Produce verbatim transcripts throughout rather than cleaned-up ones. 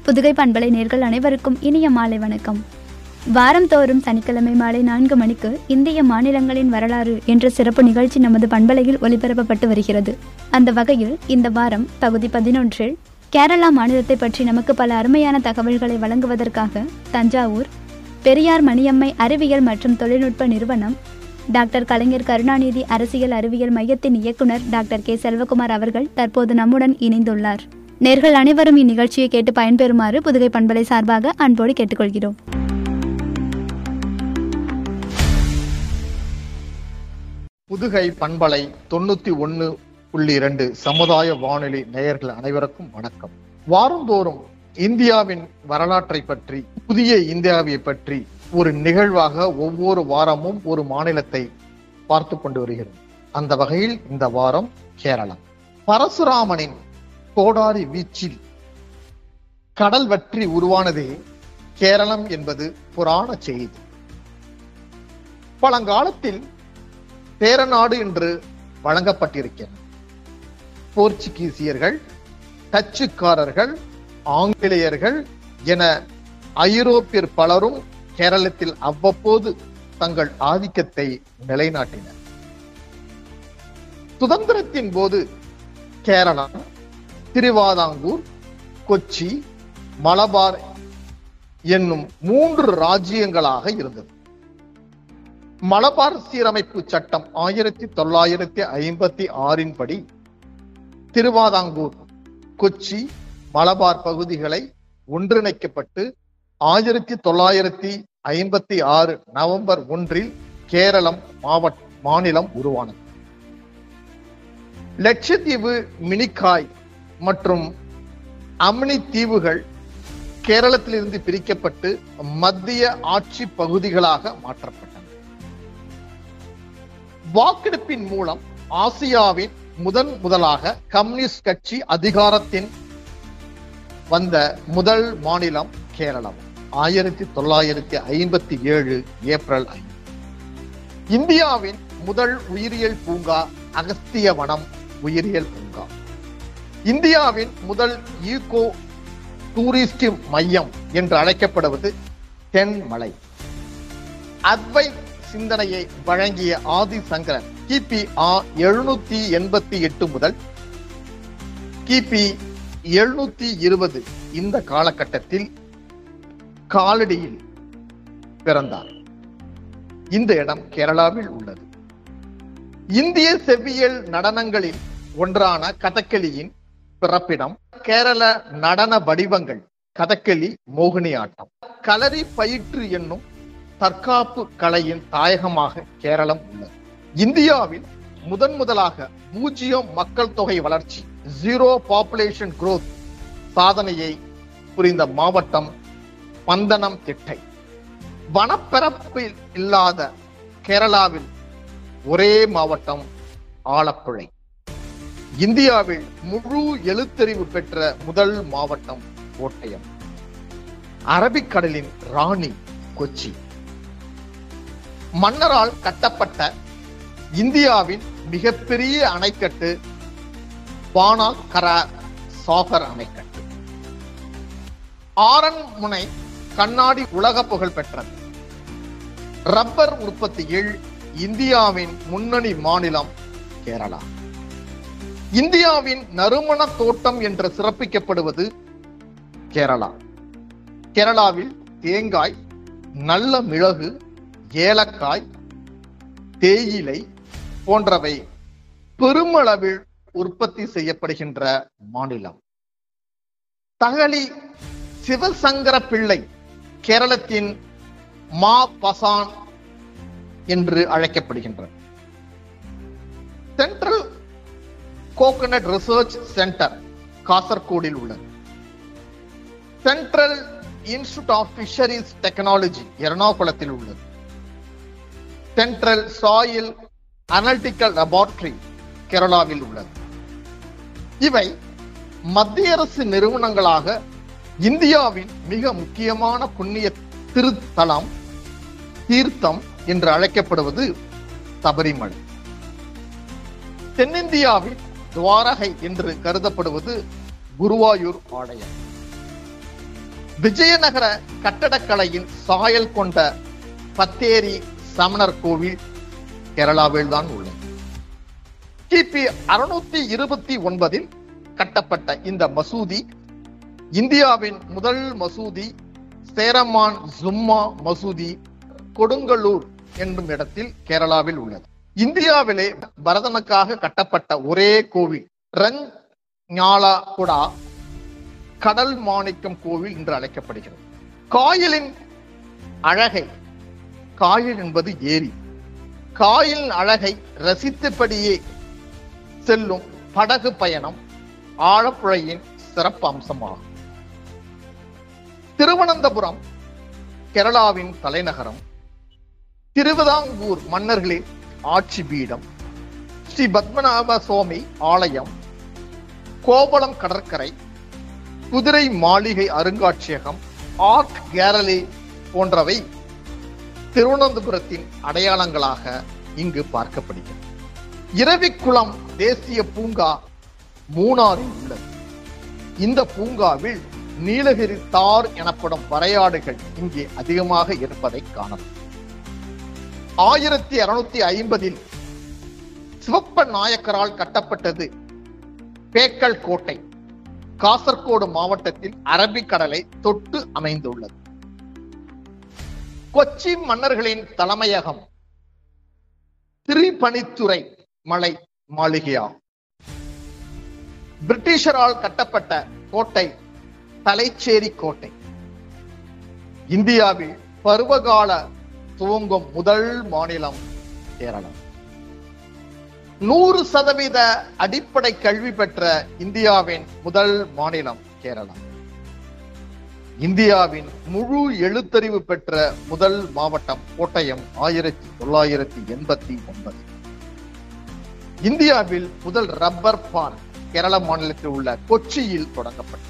புதுகை பண்பலை நேர்கள் அனைவருக்கும் இனிய மாலை வணக்கம். வாரந்தோறும் சனிக்கிழமை மாலை நான்கு மணிக்கு இந்திய மாநிலங்களின் வரலாறு என்ற சிறப்பு நிகழ்ச்சி நமது பண்பலையில் ஒளிபரப்பப்பட்டு வருகிறது. அந்த வகையில் இந்த வாரம் பகுதி பதினொன்றில் கேரளா மாநிலத்தை பற்றி நமக்கு பல அருமையான தகவல்களை வழங்குவதற்காக தஞ்சாவூர் பெரியார் மணியம்மை அறிவியல் மற்றும் தொழில்நுட்ப நிறுவனம் டாக்டர் கலைஞர் கருணாநிதி அரசியல் அறிவியல் மையத்தின் இயக்குனர் டாக்டர் கே செல்வகுமார் அவர்கள் தற்போது நம்முடன் இணைந்துள்ளார். நேர்கள் அனைவரும் இந்நிகழ்ச்சியை கேட்டு பயன்பெறுமாறு புதுகை பண்பலை சார்பாக அன்போடு கேட்டுக்கொள்கிறோம். புதுகை பண்பலை தொண்ணூத்தி ஒன்னு புள்ளி இரண்டு சமுதாய வானொலி நேயர்கள் அனைவருக்கும் வணக்கம். வாரந்தோறும் இந்தியாவின் வரலாற்றை பற்றி, புதிய இந்தியாவை பற்றி ஒரு நிகழ்வாக ஒவ்வொரு வாரமும் ஒரு மாநிலத்தை பார்த்து கொண்டு வருகிறது. அந்த வகையில் இந்த வாரம் கேரளம். பரசுராமனின் கோடாரி வீச்சில் கடல் வற்றி உருவானதே கேரளம் என்பது புராண செய்தி. பழங்காலத்தில் சேரநாடு என்று வழங்கப்பட்டிருக்கிறது. போர்ச்சுகீசியர்கள், டச்சுக்காரர்கள், ஆங்கிலேயர்கள் என ஐரோப்பியர் பலரும் கேரளத்தில் அவ்வப்போது தங்கள் ஆதிக்கத்தை நிலைநாட்டினர். சுதந்திரத்தின் போது கேரளம் திருவாதாங்கூர், கொச்சி, மலபார் என்னும் மூன்று ராஜ்யங்களாக இருந்தது. மலபார் சீரமைப்பு சட்டம் ஆயிரத்தி தொள்ளாயிரத்தி ஐம்பத்தி ஆறின் படி திருவாதாங்கூர், கொச்சி, மலபார் பகுதிகளை ஒன்றிணைக்கப்பட்டு ஆயிரத்தி தொள்ளாயிரத்தி ஐம்பத்தி ஆறு நவம்பர் ஒன்றில் கேரளம் மாவட்ட மாநிலம் உருவானது. லட்சத்தீவு, மினிக்காய் மற்றும் அம்னி தீவுகள் கேரளத்திலிருந்து பிரிக்கப்பட்டு மத்திய ஆட்சி பகுதிகளாக மாற்றப்பட்டன. வாக்கெடுப்பின் மூலம் ஆசியாவின் முதன் முதலாக கம்யூனிஸ்ட் கட்சி அதிகாரத்தின் வந்த முதல் மாநிலம் கேரளம். ஆயிரத்தி தொள்ளாயிரத்தி ஐம்பத்தி ஏழு ஏப்ரல் ஐந்து. இந்தியாவின் முதல் உயிரியல் பூங்கா அகஸ்திய வனம் உயிரியல் பூங்கா. இந்தியாவின் முதல் ஈகோ டூரிஸ்ட் மையம் என்று அழைக்கப்படுவது தென்மலை. அத்வை சிந்தனையை வழங்கிய ஆதி சங்கரன் கிபி எழுநூத்தி எண்பத்தி எட்டு முதல் கிபி எழுநூத்தி இருபது இந்த காலகட்டத்தில் காலடியில் பிறந்தார். இந்த இடம் கேரளாவில் உள்ளது. இந்திய செவ்வியல் நடனங்களில் ஒன்றான கதகளியின் பிறப்பிடம் கேரள நடன வடிவங்கள் கதகளி, மோகினி ஆட்டம். களரி பயிற்று என்னும் தற்காப்பு கலையின் தாயகமாக கேரளம் உள்ளது. இந்தியாவில் முதன் முதலாக பூஜ்ஜியம் மக்கள் தொகை வளர்ச்சி, ஜீரோ பாப்புலேஷன் குரோத் சாதனையை புரிந்த மாவட்டம் பந்தனம் திட்டை. வனப்பரப்பில் இல்லாத கேரளாவில் ஒரே மாவட்டம் ஆலப்புழை. இந்தியாவில் முழு எழுத்தறிவு பெற்ற முதல் மாவட்டம் கோட்டயம். அரபிக்கடலின் ராணி கொச்சி. மன்னரால் கட்டப்பட்ட இந்தியாவின் மிகப்பெரிய அணைக்கட்டு பானாகரா சாகர் அணைக்கட்டு. ஆரண்முனை கண்ணாடி உலக புகழ் பெற்றது. ரப்பர் உற்பத்தியில் இந்தியாவின் முன்னணி மாநிலம் கேரளா. இந்தியாவின் நறுமண தோட்டம் என்று சிறப்பிக்கப்படுவது கேரளா. கேரளாவில் தேங்காய், நல்ல மிளகு, ஏலக்காய், தேயிலை போன்றவை பெருமளவில் உற்பத்தி செய்யப்படுகின்ற மாநிலம். தகழி சிவசங்கர பிள்ளை கேரளத்தின் மா பசான் என்று அழைக்கப்படுகின்றன. சென்ட்ரல் கோகனட் ரிசர்ச் சென்டர் காசர்கோடில் உள்ளது. Central institute of fisheries technology எர்ணாகுளத்தில் உள்ளது. சென்ட்ரல் சாயில் அனலிட்டிக்கல் லெபார்டரி கேரளாவில் உள்ளது. இவை மத்திய அரசு நிறுவனங்களாக இந்தியாவின் மிக முக்கியமான புண்ணிய திருத்தலம் தீர்த்தம் என்று அழைக்கப்படுவது சபரிமலை. தென்னிந்தியாவில் துவாரகை என்று கருதப்படுவது குருவாயூர் ஆலயம். விஜயநகர கட்டடக்கலையின் சாயல் கொண்ட பத்தேரி சமணர் கோவில் கேரளாவில் தான் உள்ளது. கிபி அறுநூத்தி இருபத்தி ஒன்பதில் கட்டப்பட்ட இந்த மசூதி இந்தியாவின் முதல் மசூதி சேரமான் ஜும்மா மசூதி கொடுங்கல்லூர் என்னும் இடத்தில் கேரளாவில் உள்ளது. இந்தியாவிலே பரதனுக்காக கட்டப்பட்ட ஒரே கோவில் ரஞ்ஞாலகுடா கடல் மாணிக்கம் கோவில் என்று அழைக்கப்படுகிறது. காயலின் அழகை, காயல் என்பது ஏரி, காயலின் அழகை ரசித்தபடியே செல்லும் படகு பயணம் ஆலப்புழையின் சிறப்பு அம்சமாகும். திருவனந்தபுரம் கேரளாவின் தலைநகரம், திருவிதாங்கூர் மன்னர்களின் ஆட்சி பீடம், ஸ்ரீ பத்மநாப சுவாமி ஆலயம், கோவளம் கடற்கரை, குதிரை மாளிகை அருங்காட்சியகம், ஆர்ட் கேலரி போன்றவை திருவனந்தபுரத்தின் அடையாளங்களாக இங்கு பார்க்கப்படுகிறது. இரவிக்குளம் தேசிய பூங்கா மூணாறில் உள்ளது. இந்த பூங்காவில் நீலகிரி தார் எனப்படும் வரையாடுகள் இங்கே அதிகமாக இருப்பதை காணலாம். ஆயிரத்தி அறுநூத்தி ஐம்பதில் சிவப்ப நாயக்கரால் கட்டப்பட்டது பேக்கல் கோட்டை. காசர்கோடு மாவட்டத்தில் அரபிக்கடலை தொட்டு அமைந்துள்ளது. கொச்சி மன்னர்களின் தலைமையகம் திரிபணித்துறை மலை மாளிகையாகும். பிரிட்டிஷரால் கட்டப்பட்ட கோட்டை தலைச்சேரி கோட்டை. இந்தியாவில் பருவகால துவங்கும் முதல் மாநிலம் கேரளம். நூறு சதவீத அடிப்படை கல்வி பெற்ற இந்தியாவின் முதல் மாநிலம் கேரளம். இந்தியாவின் முழு எழுத்தறிவு பெற்ற முதல் மாவட்டம் கோட்டயம் ஆயிரத்தி தொள்ளாயிரத்தி எண்பத்தி ஒன்பது. இந்தியாவில் முதல் ரப்பர் பார்க் கேரள மாநிலத்தில் உள்ள கொச்சியில் தொடங்கப்பட்டது.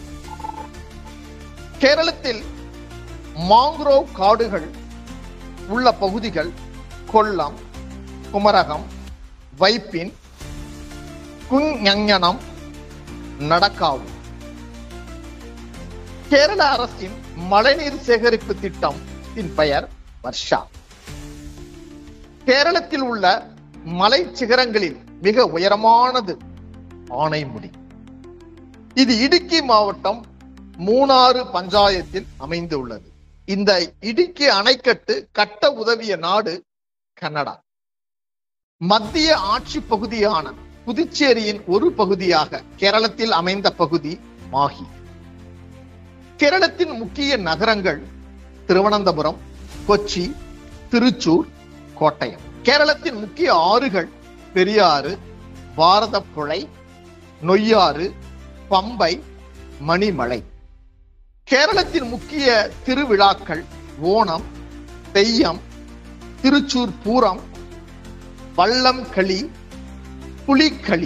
கேரளத்தில் மாங்குரோவ் காடுகள் உள்ள பகுதிகள் கொல்லம், குமரகம், வைப்பின், குஞ்ஞனம், நடக்காவு. கேரள அரசின் மழைநீர் சேகரிப்பு திட்டத்தின் பெயர் வர்ஷா. கேரளத்தில் உள்ள மலை சிகரங்களில் மிக உயரமானது ஆனைமுடி. இது இடுக்கி மாவட்டம் மூணாறு பஞ்சாயத்தில் அமைந்துள்ளது. இந்த இடுக்கி அணைக்கட்டு கட்ட உதவிய நாடு கனடா. மத்திய ஆட்சி பகுதியான புதுச்சேரியின் ஒரு பகுதியாக கேரளத்தில் அமைந்த பகுதி மாஹி. கேரளத்தின் முக்கிய நகரங்கள் திருவனந்தபுரம், கொச்சி, திருச்சூர், கோட்டயம். கேரளத்தின் முக்கிய ஆறுகள் பெரியாறு, பாரதப்புழை, நொய்யாறு, பம்பை, மணிமலை. கேரளத்தின் முக்கிய திருவிழாக்கள் ஓணம், தெய்யம், திருச்சூர் பூரம், வல்லம் களி, புலிக்களி.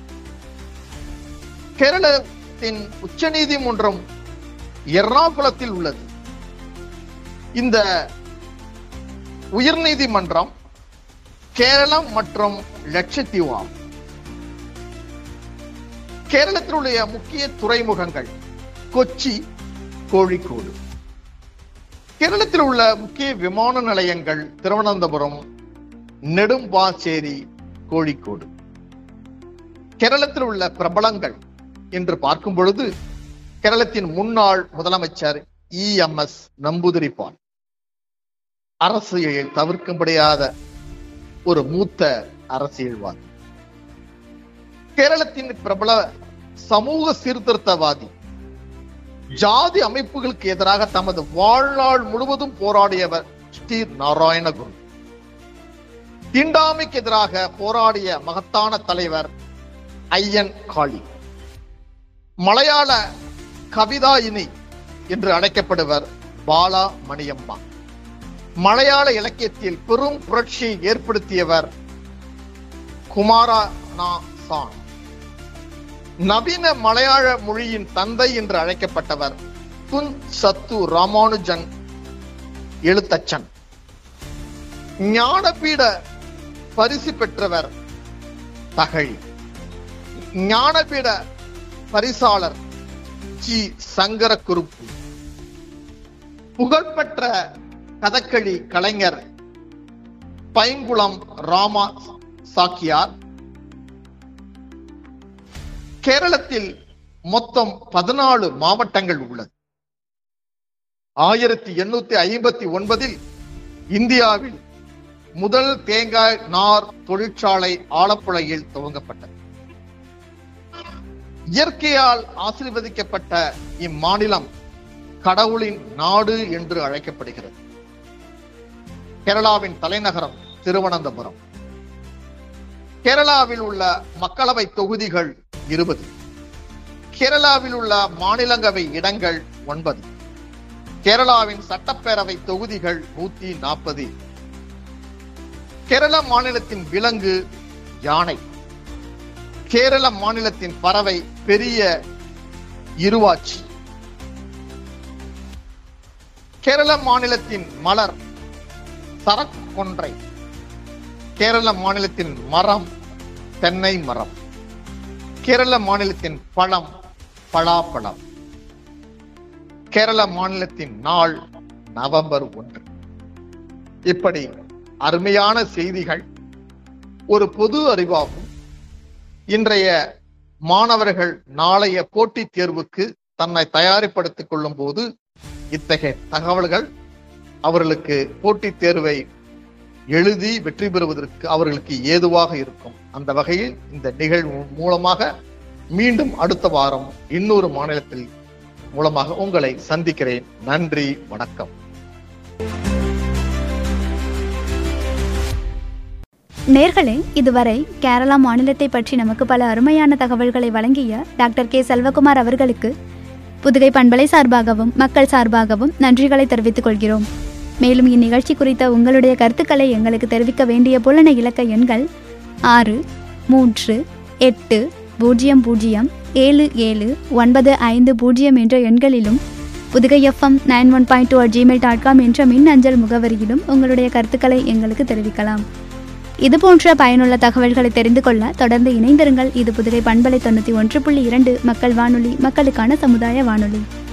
கேரளத்தின் உச்ச நீதிமன்றம் எர்ணாகுளத்தில் உள்ளது. இந்த உயர் நீதிமன்றம் கேரளம் மற்றும் லட்சத்தீவு ஆகும். கேரளத்தில் உள்ள முக்கிய துறைமுகங்கள் கொச்சி, கோழிக்கோடு. கேரளத்தில் உள்ள முக்கிய விமான நிலையங்கள் திருவனந்தபுரம், நெடும்பாச்சேரி, கோழிக்கோடு. கேரளத்தில் உள்ள பிரபலங்கள் என்று பார்க்கும் பொழுது கேரளத்தின் முன்னாள் முதலமைச்சர் இ எம் எஸ் நம்பூதிரிப்பாள், அரசியலில் தவிர்க்க முடியாத ஒரு மூத்த அரசியல்வாதி. கேரளத்தின் பிரபல சமூக சீர்திருத்தவாதி, ஜாதி அமைப்புகளுக்கு எதிராக தமது வாழ்நாள் முழுவதும் போராடியவர் ஸ்ரீ நாராயணகுரு. தீண்டாமைக்கு எதிராக போராடிய மகத்தான தலைவர் ஐயன் காளி. மலையாள கவிதாயினி என்று அழைக்கப்படுவர் பாலா மணியம்மா. மலையாள இலக்கியத்தில் பெரும் புரட்சியை ஏற்படுத்தியவர் குமாரநாசான். நவீன மலையாள மொழியின் தந்தை என்று அழைக்கப்பட்டவர் துன் சத்து ராமானுஜன் எழுத்தச்சன். ஞானபீட பரிசு பெற்றவர் தகழி. ஞானபீட பரிசாளர் ஜி சங்கர குருப்பு. புகழ்பெற்ற கதகளி கலைஞர் பைங்குளம் ராமா சாக்கியார். கேரளத்தில் மொத்தம் பதினாலு மாவட்டங்கள் உள்ளது. ஆயிரத்தி எண்ணூத்தி ஐம்பத்தி ஒன்பதில் இந்தியாவில் முதல் தேங்காய் நார் தொழிற்சாலை ஆலப்புழையில் துவங்கப்பட்டது. இயற்கையால் ஆசீர்வதிக்கப்பட்ட இம்மாநிலம் கடவுளின் நாடு என்று அழைக்கப்படுகிறது. கேரளாவின் தலைநகரம் திருவனந்தபுரம். கேரளாவில் உள்ள மக்களவை தொகுதிகள் இருபது. கேரளாவில் உள்ள மாநிலங்களவை இடங்கள் ஒன்பது. கேரளாவின் சட்டப்பேரவை தொகுதிகள் நூத்தி நாற்பது. கேரள மாநிலத்தின் விலங்கு யானை. கேரள மாநிலத்தின் பறவை பெரிய இருவாச்சி. கேரள மாநிலத்தின் மலர் சரக்கொன்றை. கேரள மாநிலத்தின் மரம் தென்னை மரம். கேரள மாநிலத்தின் பழம் பலாப்பழம். கேரள மாநிலத்தின் நாள் நவம்பர் ஒன்று. இப்படி அருமையான செய்திகள் ஒரு பொது அறிவாகும். இன்றைய மாணவர்கள் நாளைய போட்டித் தேர்வுக்கு தன்னை தயாரிப்படுத்திக் கொள்ளும் போது இத்தகைய தகவல்கள் அவர்களுக்கு போட்டித் தேர்வை எழுதி வெற்றி பெறுவதற்கு அவர்களுக்கு ஏதுவாக இருக்கும். அந்த வகையில் இந்த நிகழ்வு மூலமாக மீண்டும் அடுத்த வாரம் இன்னொரு மாநிலத்தில் மூலமாக உங்களை சந்திக்கிறேன். நன்றி, வணக்கம். நேர்களே, இதுவரை கேரளா மாநிலத்தை பற்றி நமக்கு பல அருமையான தகவல்களை வழங்கிய டாக்டர் கே செல்வகுமார் அவர்களுக்கு புதுகை பண்பலை சார்பாகவும் மக்கள் சார்பாகவும் நன்றிகளை தெரிவித்துக் கொள்கிறோம். மேலும் இந்நிகழ்ச்சி குறித்த உங்களுடைய கருத்துக்களை எங்களுக்கு தெரிவிக்க வேண்டிய புலன இலக்க எண்கள் ஆறு மூன்று எட்டு பூஜ்ஜியம் பூஜ்ஜியம் ஏழு ஏழு ஒன்பது ஐந்து பூஜ்ஜியம் என்ற எண்களிலும் Pudugai FM nine one point two at Gmail dot com என்ற மின் அஞ்சல் முகவரியிலும் உங்களுடைய கருத்துக்களை எங்களுக்கு தெரிவிக்கலாம். இதுபோன்ற பயனுள்ள தகவல்களை தெரிந்து கொள்ள தொடர்ந்து இணைந்திருங்கள். இது புதுகை பண்பலை தொண்ணூற்றி ஒன்று புள்ளி இரண்டு மக்கள் வானொலி, மக்களுக்கான சமுதாய வானொலி.